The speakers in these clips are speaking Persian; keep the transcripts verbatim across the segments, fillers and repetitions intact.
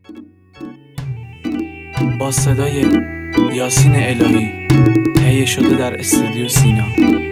با صدای یاسین الهی تهیه شده در استودیو سینا.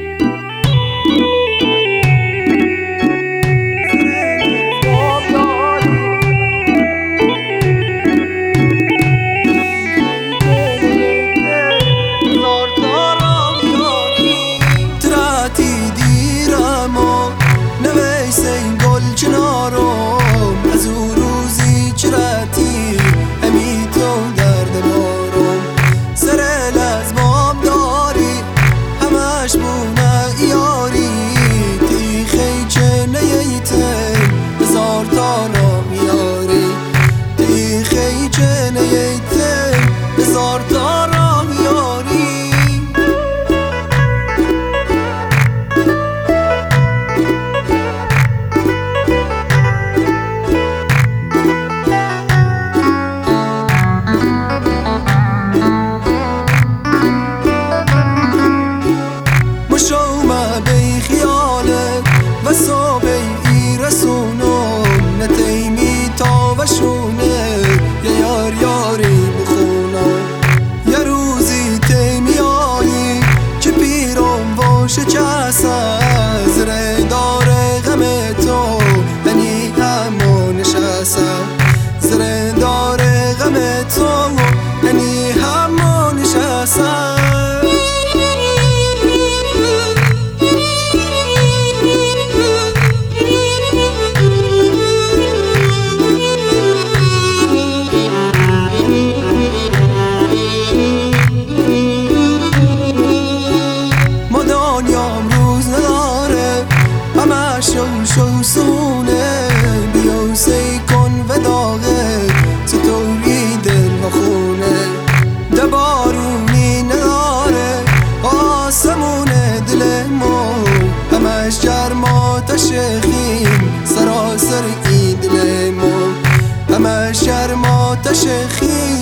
سراسر ایدل ما همه شرمات شیخی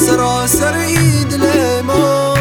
سراسر ایدل ما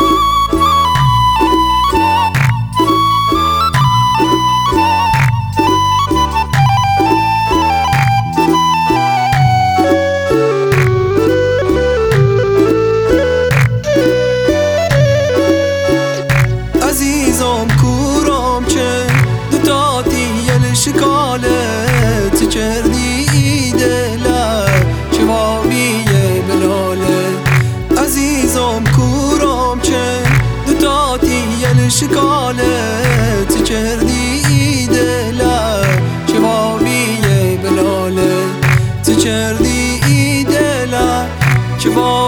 عزیزم کورم چه دوتا دیل شکالت کردی ایدله شوابی بلاله عزیزم کورم چه دوتا دیل شکالت کردی ایدله شوابی بلاله تو کردی ایدله شوابی